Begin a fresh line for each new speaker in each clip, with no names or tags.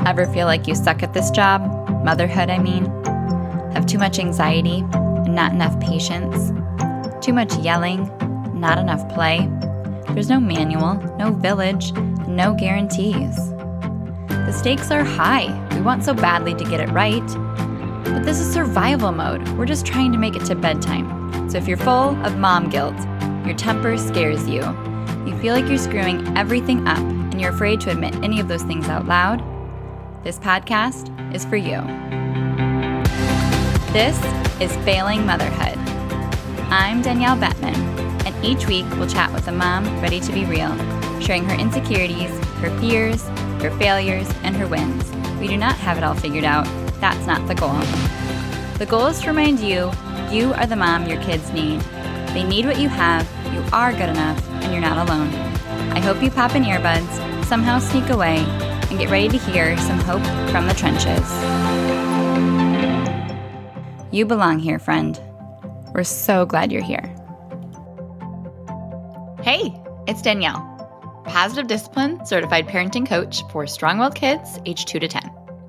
Ever feel like you suck at this job? Motherhood, I mean. Have too much anxiety and not enough patience? Too much yelling, not enough play? There's no manual, no village, no guarantees. The stakes are high. We want so badly to get it right. But this is survival mode. We're just trying to make it to bedtime. So if you're full of mom guilt, your temper scares you, you feel like you're screwing everything up, and you're afraid to admit any of those things out loud, this podcast is for you. This is Failing Motherhood. I'm Danielle Bettman, and each week we'll chat with a mom ready to be real, sharing her insecurities, her fears, her failures, and her wins. We do not have it all figured out. That's not the goal. The goal is to remind you, you are the mom your kids need. They need what you have, you are good enough, and you're not alone. I hope you pop in earbuds, somehow sneak away, and get ready to hear some hope from the trenches. You belong here, friend. We're so glad you're here. Hey, it's Danielle, Positive Discipline Certified Parenting Coach for strong-willed kids age 2 to 10.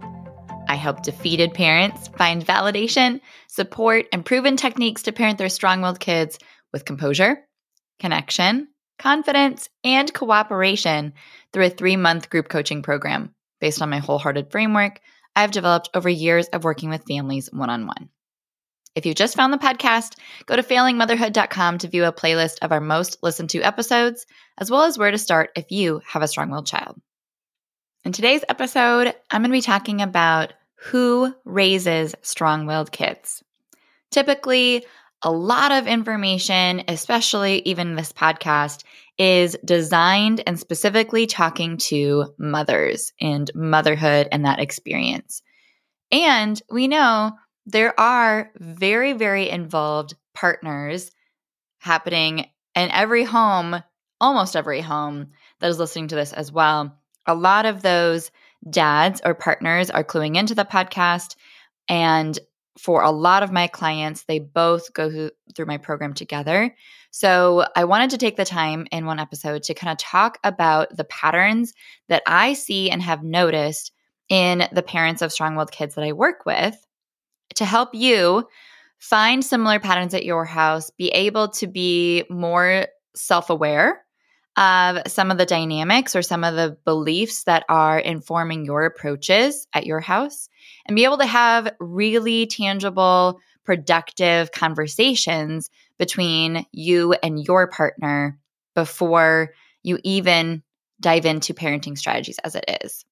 I help defeated parents find validation, support, and proven techniques to parent their strong-willed kids with composure, connection, confidence, and cooperation through a 3-month group coaching program based on my wholehearted framework I've developed over years of working with families one-on-one. If you just found the podcast, go to failingmotherhood.com to view a playlist of our most listened to episodes, as well as where to start if you have a strong-willed child. In today's episode, I'm going to be talking about who raises strong-willed kids. Typically, a lot of information, especially even this podcast, is designed and specifically talking to mothers and motherhood and that experience. And we know there are very, very involved partners happening in every home, almost every home that is listening to this as well. A lot of those dads or partners are cluing into the podcast, and for a lot of my clients, they both go through my program together. So I wanted to take the time in one episode to kind of talk about the patterns that I see and have noticed in the parents of strong-willed kids that I work with to help you find similar patterns at your house, be able to be more self-aware of some of the dynamics or some of the beliefs that are informing your approaches at your house, and be able to have really tangible, productive conversations between you and your partner before you even dive into parenting strategies as it is.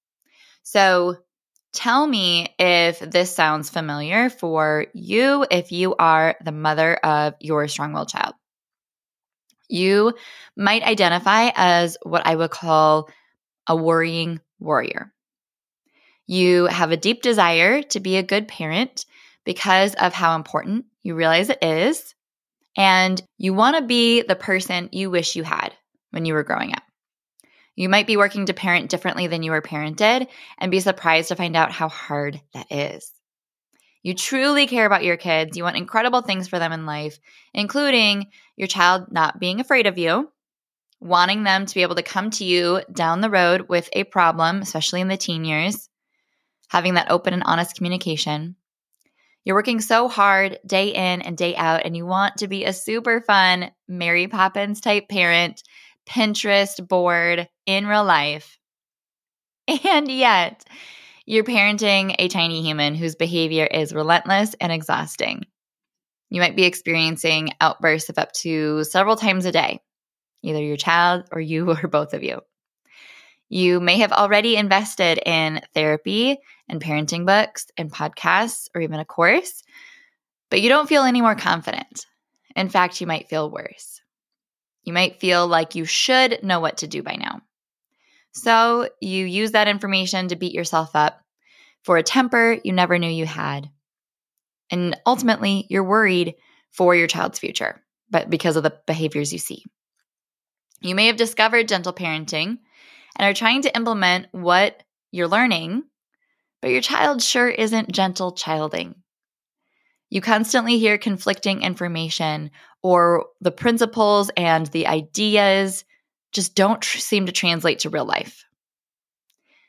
So tell me if this sounds familiar for you if you are the mother of your strong-willed child. You might identify as what I would call a worrying warrior. You have a deep desire to be a good parent because of how important you realize it is, and you want to be the person you wish you had when you were growing up. You might be working to parent differently than you were parented and be surprised to find out how hard that is. You truly care about your kids. You want incredible things for them in life, including your child not being afraid of you, wanting them to be able to come to you down the road with a problem, especially in the teen years, having that open and honest communication. You're working so hard day in and day out, and you want to be a super fun Mary Poppins type parent, Pinterest board in real life. And yet, you're parenting a tiny human whose behavior is relentless and exhausting. You might be experiencing outbursts of up to several times a day, either your child or you or both of you. You may have already invested in therapy and parenting books and podcasts or even a course, but you don't feel any more confident. In fact, you might feel worse. You might feel like you should know what to do by now. So you use that information to beat yourself up for a temper you never knew you had. And ultimately, you're worried for your child's future, but because of the behaviors you see. You may have discovered gentle parenting and are trying to implement what you're learning, but your child sure isn't gentle childing. You constantly hear conflicting information, or the principles and the ideas just don't seem to translate to real life.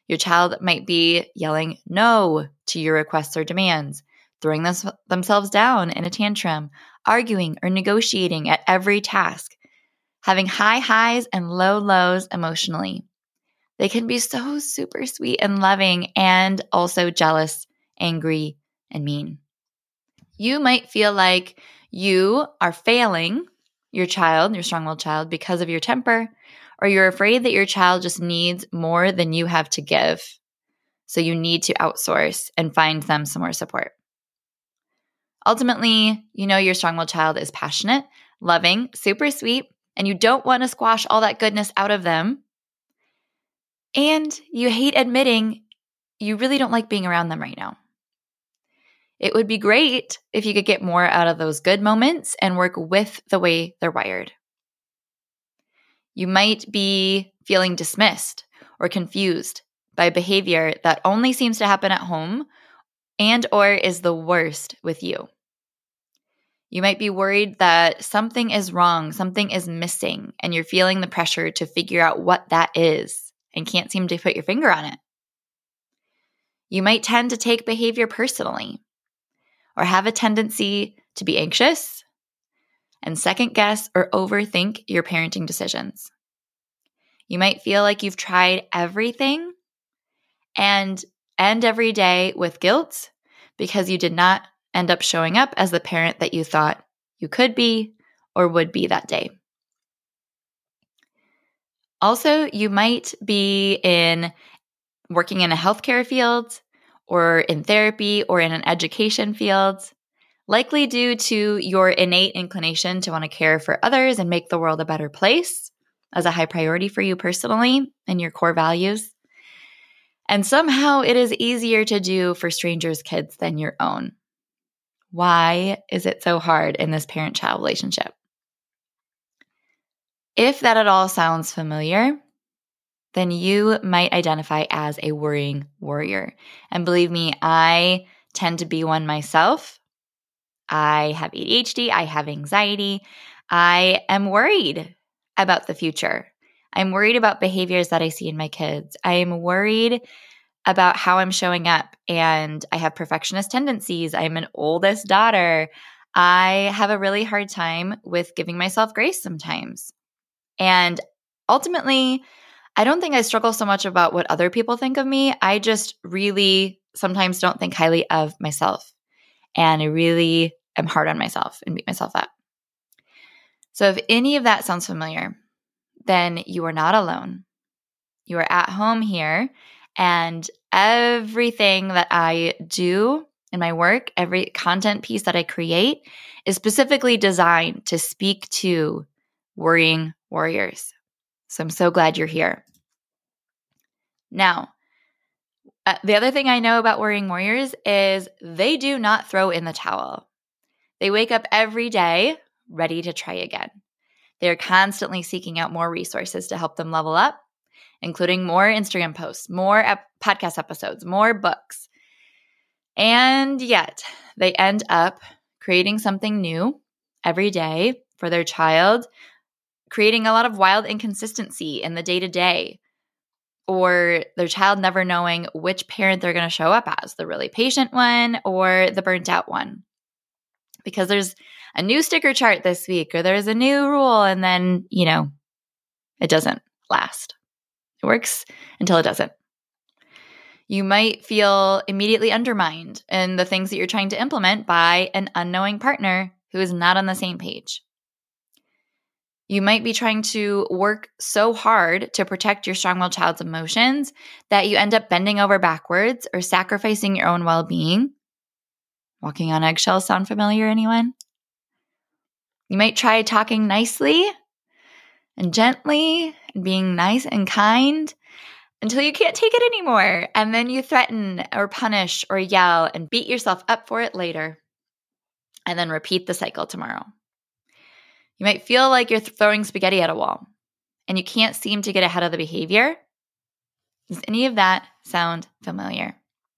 Your child might be yelling no to your requests or demands, throwing themselves down in a tantrum, arguing or negotiating at every task, having high highs and low lows emotionally. They can be so super sweet and loving and also jealous, angry, and mean. You might feel like you are failing your child, your strong-willed child, because of your temper, or you're afraid that your child just needs more than you have to give. So you need to outsource and find them some more support. Ultimately, you know your strong-willed child is passionate, loving, super sweet, and you don't want to squash all that goodness out of them. And you hate admitting you really don't like being around them right now. It would be great if you could get more out of those good moments and work with the way they're wired. You might be feeling dismissed or confused by behavior that only seems to happen at home and or is the worst with you. You might be worried that something is wrong, something is missing, and you're feeling the pressure to figure out what that is and can't seem to put your finger on it. You might tend to take behavior personally or have a tendency to be anxious and second guess or overthink your parenting decisions. You might feel like you've tried everything and end every day with guilt because you did not end up showing up as the parent that you thought you could be or would be that day. Also, you might be working in a healthcare field or in therapy or in an education field, likely due to your innate inclination to want to care for others and make the world a better place as a high priority for you personally and your core values. And somehow it is easier to do for strangers' kids than your own. Why is it so hard in this parent-child relationship? If that at all sounds familiar, then you might identify as a worrying warrior. And believe me, I tend to be one myself. I have ADHD, I have anxiety. I am worried about the future. I'm worried about behaviors that I see in my kids. I am worried about how I'm showing up, and I have perfectionist tendencies. I'm an oldest daughter. I have a really hard time with giving myself grace sometimes. And ultimately, I don't think I struggle so much about what other people think of me. I just really sometimes don't think highly of myself. And I really am hard on myself and beat myself up. So if any of that sounds familiar, then you are not alone. You are at home here, and everything that I do in my work, every content piece that I create is specifically designed to speak to worrying warriors. So I'm so glad you're here. Now, the other thing I know about worrying warriors is they do not throw in the towel. They wake up every day ready to try again. They're constantly seeking out more resources to help them level up, including more Instagram posts, more podcast episodes, more books. And yet, they end up creating something new every day for their child, creating a lot of wild inconsistency in the day-to-day, or their child never knowing which parent they're going to show up as, the really patient one or the burnt out one. Because there's a new sticker chart this week, or there's a new rule, and then, it doesn't last. It works until it doesn't. You might feel immediately undermined in the things that you're trying to implement by an unknowing partner who is not on the same page. You might be trying to work so hard to protect your strong-willed child's emotions that you end up bending over backwards or sacrificing your own well-being. Walking on eggshells sound familiar, anyone? You might try talking nicely and gently and being nice and kind until you can't take it anymore. And then you threaten or punish or yell and beat yourself up for it later. And then repeat the cycle tomorrow. You might feel like you're throwing spaghetti at a wall and you can't seem to get ahead of the behavior. Does any of that sound familiar?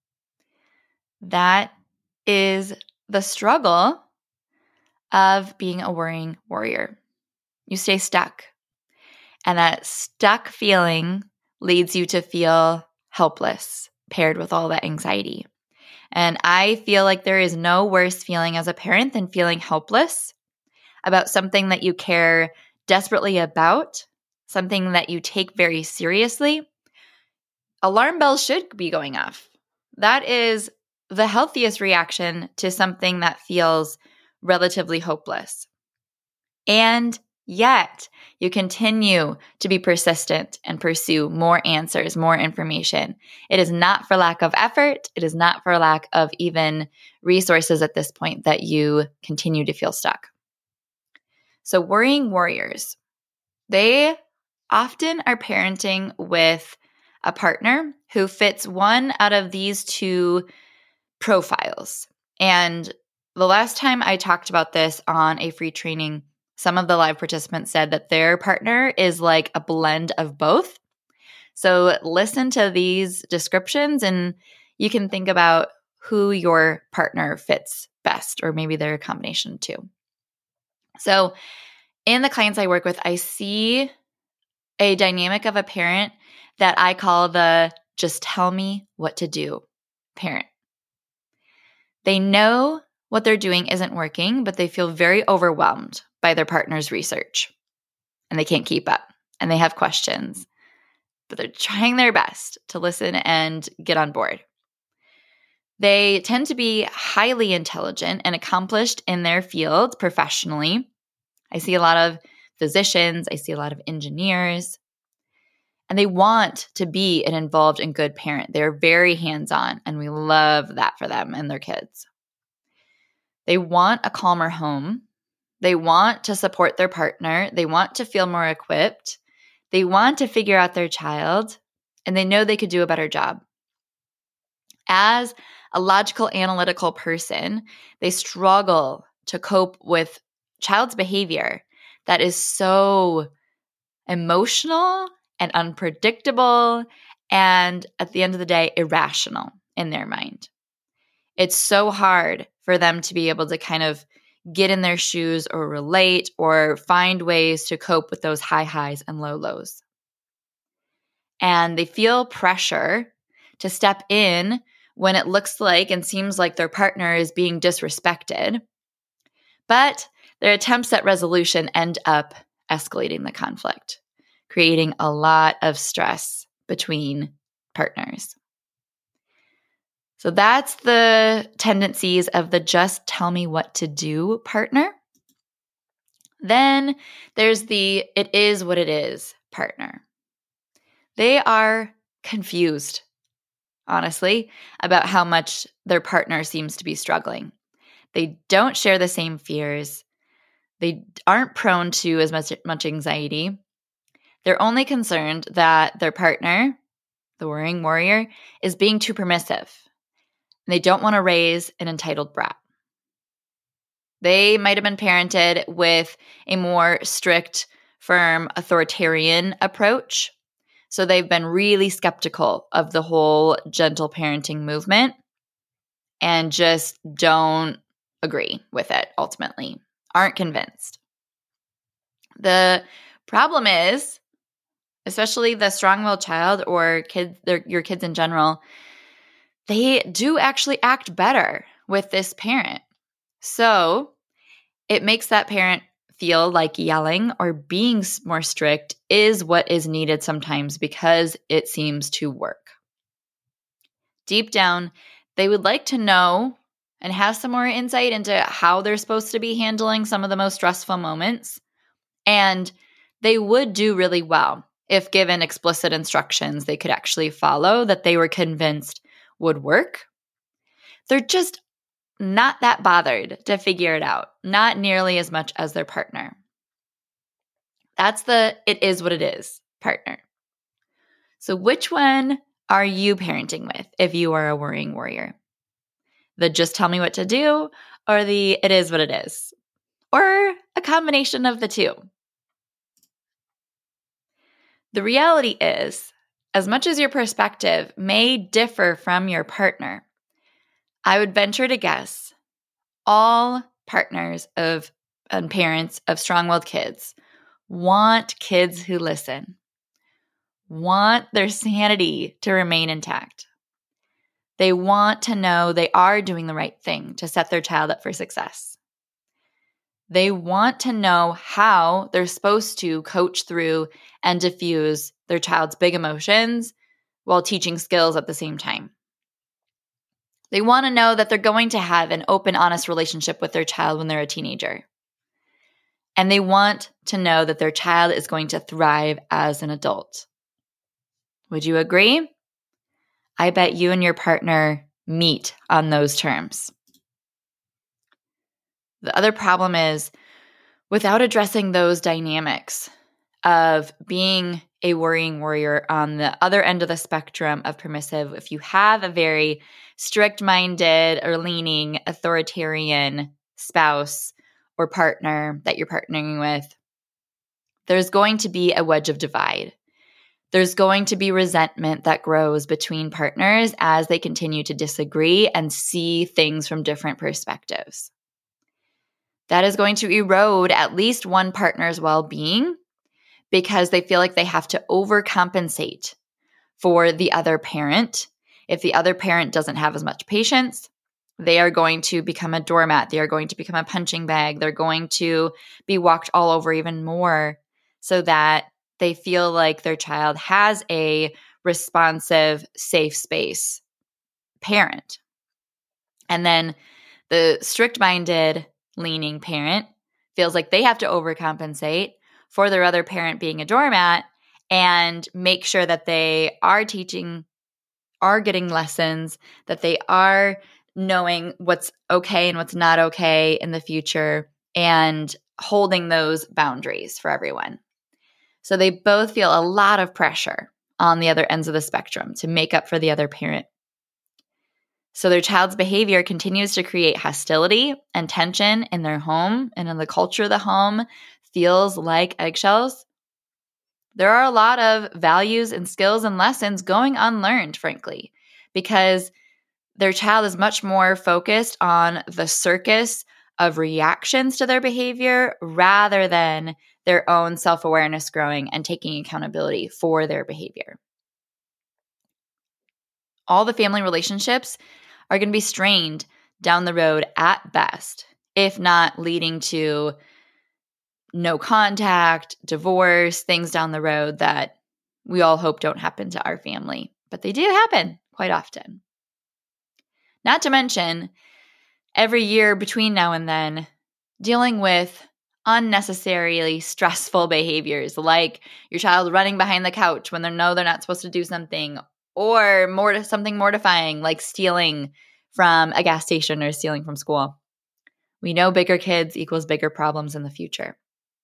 That is the struggle of being a worrying warrior. You stay stuck. And that stuck feeling leads you to feel helpless paired with all that anxiety. And I feel like there is no worse feeling as a parent than feeling helpless about something that you care desperately about, something that you take very seriously. Alarm bells should be going off. That is the healthiest reaction to something that feels relatively hopeless. And yet, you continue to be persistent and pursue more answers, more information. It is not for lack of effort. It is not for lack of even resources at this point that you continue to feel stuck. So worrying warriors, they often are parenting with a partner who fits one out of these two profiles. And the last time I talked about this on a free training, some of the live participants said that their partner is like a blend of both. So listen to these descriptions and you can think about who your partner fits best, or maybe they're a combination too. So in the clients I work with, I see a dynamic of a parent that I call the just tell me what to do parent. They know what they're doing isn't working, but they feel very overwhelmed by their partner's research and they can't keep up and they have questions, but they're trying their best to listen and get on board. They tend to be highly intelligent and accomplished in their field professionally. I see a lot of physicians, I see a lot of engineers, and they want to be an involved and good parent. They're very hands-on, and we love that for them and their kids. They want a calmer home. They want to support their partner. They want to feel more equipped. They want to figure out their child, and they know they could do a better job. As a logical, analytical person, they struggle to cope with child's behavior that is so emotional and unpredictable and, at the end of the day, irrational in their mind. It's so hard for them to be able to kind of get in their shoes or relate or find ways to cope with those high highs and low lows. And they feel pressure to step in when it looks like and seems like their partner is being disrespected. But their attempts at resolution end up escalating the conflict, creating a lot of stress between partners. So that's the tendencies of the just tell me what to do partner. Then there's the it is what it is partner. They are confused, honestly, about how much their partner seems to be struggling. They don't share the same fears. They aren't prone to as much anxiety. They're only concerned that their partner, the worrying warrior, is being too permissive. And they don't want to raise an entitled brat. They might have been parented with a more strict, firm, authoritarian approach. So they've been really skeptical of the whole gentle parenting movement and just don't agree with it ultimately, aren't convinced. The problem is, especially the strong-willed child or your kids in general, they do actually act better with this parent. So it makes that parent feel like yelling or being more strict is what is needed sometimes because it seems to work. Deep down, they would like to know and have some more insight into how they're supposed to be handling some of the most stressful moments. And they would do really well if given explicit instructions they could actually follow that they were convinced would work. They're just not that bothered to figure it out, not nearly as much as their partner. That's the it is what it is partner. So which one are you parenting with if you are a worrying warrior? The just tell me what to do or the it is what it is? Or a combination of the two? The reality is, as much as your perspective may differ from your partner, I would venture to guess all partners and parents of strong-willed kids want kids who listen, want their sanity to remain intact. They want to know they are doing the right thing to set their child up for success. They want to know how they're supposed to coach through and diffuse their child's big emotions while teaching skills at the same time. They want to know that they're going to have an open, honest relationship with their child when they're a teenager. And they want to know that their child is going to thrive as an adult. Would you agree? I bet you and your partner meet on those terms. The other problem is, without addressing those dynamics of being a worrying warrior on the other end of the spectrum of permissive, if you have a very strict-minded or leaning authoritarian spouse or partner that you're partnering with, there's going to be a wedge of divide. There's going to be resentment that grows between partners as they continue to disagree and see things from different perspectives. That is going to erode at least one partner's well-being because they feel like they have to overcompensate for the other parent. If the other parent doesn't have as much patience, they are going to become a doormat. They are going to become a punching bag. They're going to be walked all over even more so that they feel like their child has a responsive, safe space parent. And then the strict-minded, leaning parent feels like they have to overcompensate for their other parent being a doormat and make sure that they are teaching, are getting lessons, that they are knowing what's okay and what's not okay in the future and holding those boundaries for everyone. So they both feel a lot of pressure on the other ends of the spectrum to make up for the other parent. So their child's behavior continues to create hostility and tension in their home and in the culture of the home, feels like eggshells. There are a lot of values and skills and lessons going unlearned, frankly, because their child is much more focused on the circus of reactions to their behavior rather than their own self-awareness growing and taking accountability for their behavior. All the family relationships are going to be strained down the road at best, if not leading to no contact, divorce, things down the road that we all hope don't happen to our family. But they do happen quite often. Not to mention, every year between now and then, dealing with unnecessarily stressful behaviors like your child running behind the couch when they know they're not supposed to do something, or something mortifying like stealing from a gas station or stealing from school. We know bigger kids equals bigger problems in the future.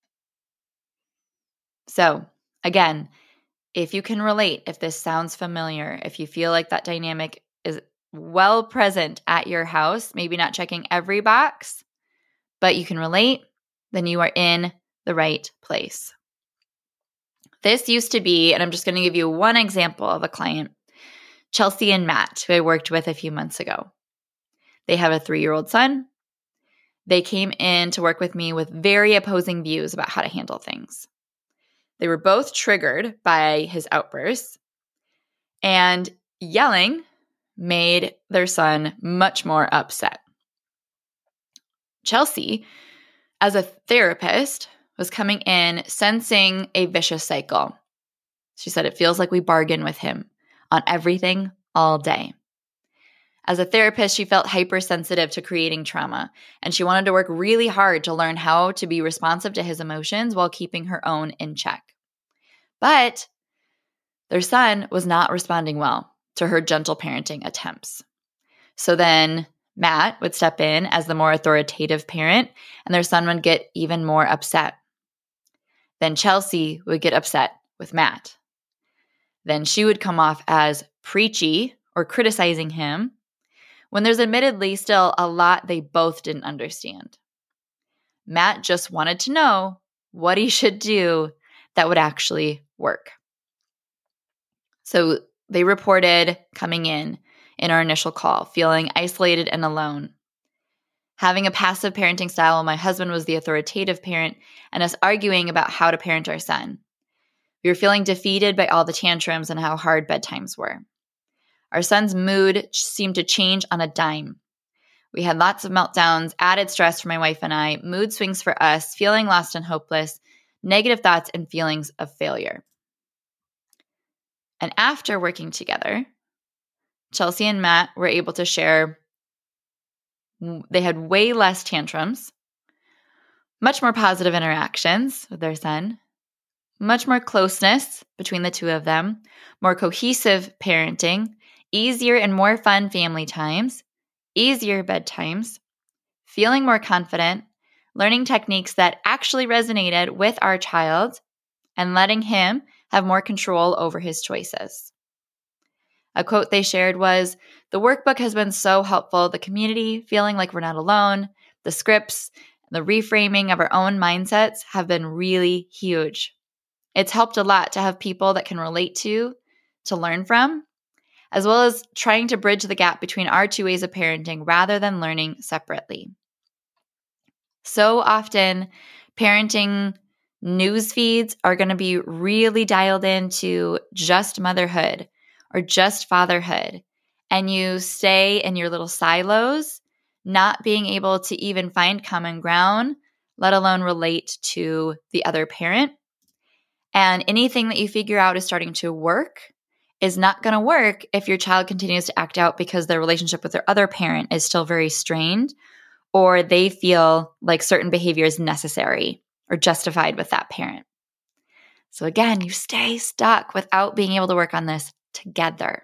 So again, if you can relate, if this sounds familiar, if you feel like that dynamic is well present at your house, maybe not checking every box, but you can relate, then you are in the right place. This used to be, and I'm just going to give you one example of a client, Chelsea and Matt, who I worked with a few months ago. They have a 3-year-old son. They came in to work with me with very opposing views about how to handle things. They were both triggered by his outbursts, and yelling made their son much more upset. Chelsea, as a therapist, was coming in sensing a vicious cycle. She said, it feels like we bargain with him on everything all day. As a therapist, she felt hypersensitive to creating trauma, and she wanted to work really hard to learn how to be responsive to his emotions while keeping her own in check. But their son was not responding well to her gentle parenting attempts. So then Matt would step in as the more authoritative parent, and their son would get even more upset. Then Chelsea would get upset with Matt. Then she would come off as preachy or criticizing him, when there's admittedly still a lot they both didn't understand. Matt just wanted to know what he should do that would actually work. So they reported coming in our initial call, feeling isolated and alone, having a passive parenting style while my husband was the authoritative parent, and us arguing about how to parent our son. We were feeling defeated by all the tantrums and how hard bedtimes were. Our son's mood seemed to change on a dime. We had lots of meltdowns, added stress for my wife and I, mood swings for us, feeling lost and hopeless, negative thoughts and feelings of failure. And after working together, Chelsea and Matt were able to share they had way less tantrums, much more positive interactions with their son, much more closeness between the two of them, more cohesive parenting, easier and more fun family times, easier bedtimes, feeling more confident, learning techniques that actually resonated with our child, and letting him have more control over his choices. A quote they shared was, "The workbook has been so helpful. The community, feeling like we're not alone, the scripts, the reframing of our own mindsets have been really huge. It's helped a lot to have people that can relate to learn from, as well as trying to bridge the gap between our two ways of parenting rather than learning separately." So often, parenting news feeds are going to be really dialed into just motherhood or just fatherhood, and you stay in your little silos, not being able to even find common ground, let alone relate to the other parent. And anything that you figure out is starting to work is not going to work if your child continues to act out because their relationship with their other parent is still very strained, or they feel like certain behavior is necessary or justified with that parent. So again, you stay stuck without being able to work on this together.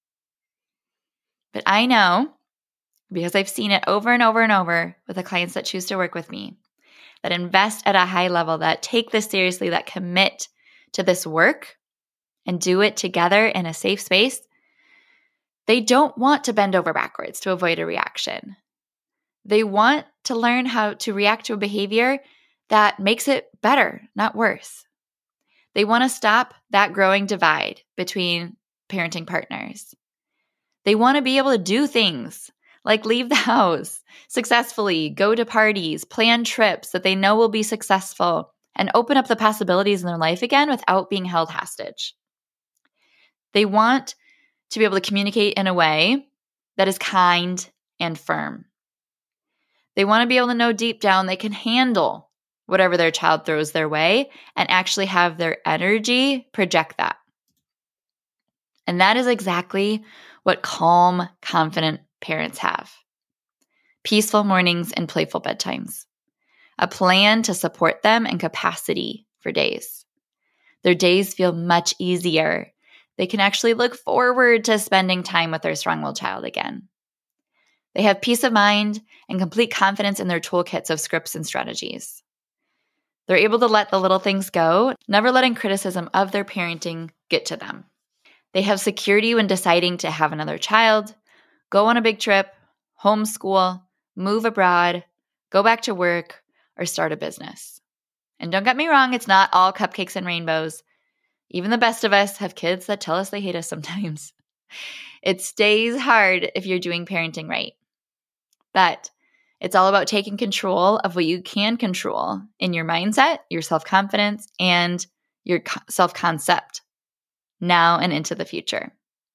But I know, because I've seen it over and over and over with the clients that choose to work with me, that invest at a high level, that take this seriously, that commit to this work and do it together in a safe space, they don't want to bend over backwards to avoid a reaction. They want to learn how to react to a behavior that makes it better, not worse. They want to stop that growing divide between parenting partners. They want to be able to do things like leave the house successfully, go to parties, plan trips that they know will be successful, and open up the possibilities in their life again without being held hostage. They want to be able to communicate in a way that is kind and firm. They want to be able to know deep down they can handle whatever their child throws their way and actually have their energy project that. And that is exactly what calm, confident parents have. Peaceful mornings and playful bedtimes. A plan to support them and capacity for days. Their days feel much easier. They can actually look forward to spending time with their strong-willed child again. They have peace of mind and complete confidence in their toolkits of scripts and strategies. They're able to let the little things go, never letting criticism of their parenting get to them. They have security when deciding to have another child, go on a big trip, homeschool, move abroad, go back to work, or start a business. And don't get me wrong, it's not all cupcakes and rainbows. Even the best of us have kids that tell us they hate us sometimes. It stays hard if you're doing parenting right. But it's all about taking control of what you can control in your mindset, your self-confidence, and your self-concept now and into the future.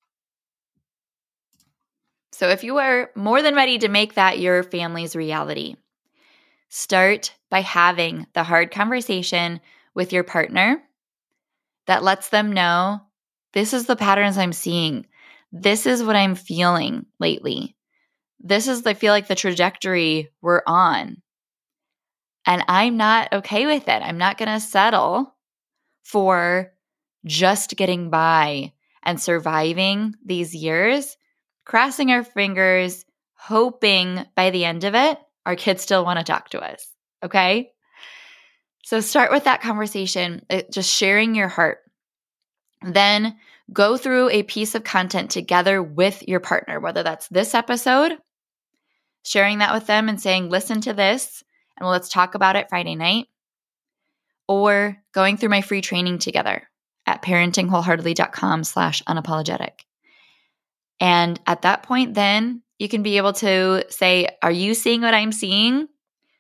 So if you are more than ready to make that your family's reality, start by having the hard conversation with your partner that lets them know, this is the patterns I'm seeing. This is what I'm feeling lately. This is, I feel like, the trajectory we're on. And I'm not okay with it. I'm not going to settle for just getting by and surviving these years, crossing our fingers, hoping by the end of it, our kids still want to talk to us. Okay? So start with that conversation, just sharing your heart. Then go through a piece of content together with your partner, whether that's this episode, sharing that with them and saying, listen to this, and let's talk about it Friday night, or going through my free training together at parentingwholeheartedly.com/unapologetic. And at that point, then you can be able to say, are you seeing what I'm seeing?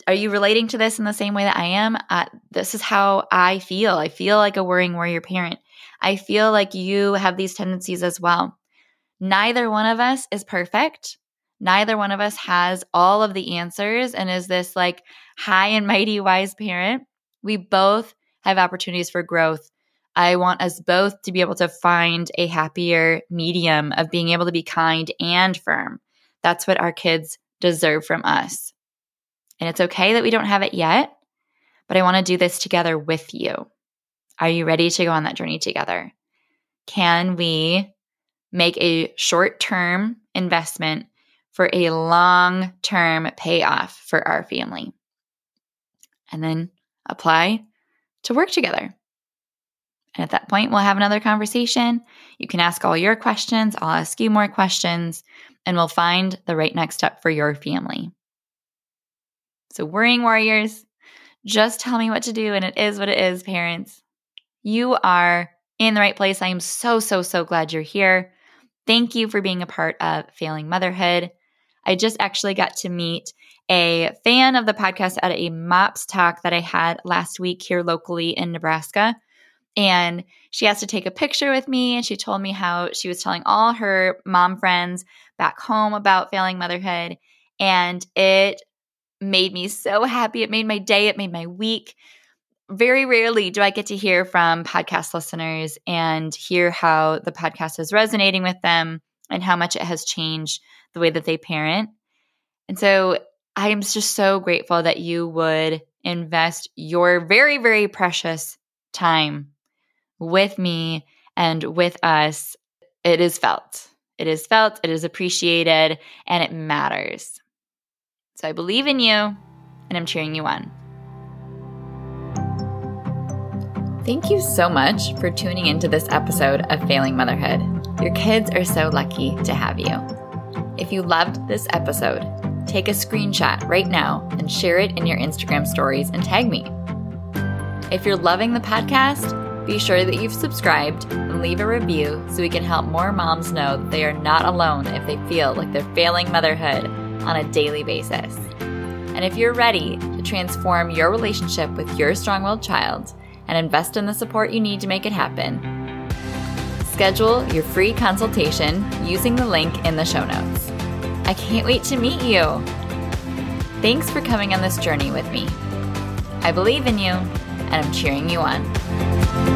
Are you relating to this in the same way that I am? This is how I feel. I feel like a worrying warrior parent. I feel like you have these tendencies as well. Neither one of us is perfect. Neither one of us has all of the answers and is this like high and mighty wise parent. We both have opportunities for growth. I want us both to be able to find a happier medium of being able to be kind and firm. That's what our kids deserve from us. And it's okay that we don't have it yet, but I want to do this together with you. Are you ready to go on that journey together? Can we make a short-term investment for a long-term payoff for our family? And then apply to work together. And at that point, we'll have another conversation. You can ask all your questions. I'll ask you more questions, and we'll find the right next step for your family. So worrying warriors, just tell me what to do, and it is what it is, parents. You are in the right place. I am so, so, so glad you're here. Thank you for being a part of Failing Motherhood. I just actually got to meet a fan of the podcast at a MOPS talk that I had last week here locally in Nebraska. And she asked to take a picture with me, and she told me how she was telling all her mom friends back home about failing motherhood. And it made me so happy. It made my day. It made my week. Very rarely do I get to hear from podcast listeners and hear how the podcast is resonating with them and how much it has changed the way that they parent. And so I am just so grateful that you would invest your very, very precious time with me and with us. It is felt. It is felt, it is appreciated, and it matters. So I believe in you, and I'm cheering you on. Thank you so much for tuning into this episode of Failing Motherhood. Your kids are so lucky to have you. If you loved this episode, take a screenshot right now and share it in your Instagram stories and tag me. If you're loving the podcast, be sure that you've subscribed and leave a review so we can help more moms know that they are not alone if they feel like they're failing motherhood on a daily basis. And if you're ready to transform your relationship with your strong-willed child and invest in the support you need to make it happen, schedule your free consultation using the link in the show notes. I can't wait to meet you. Thanks for coming on this journey with me. I believe in you, and I'm cheering you on.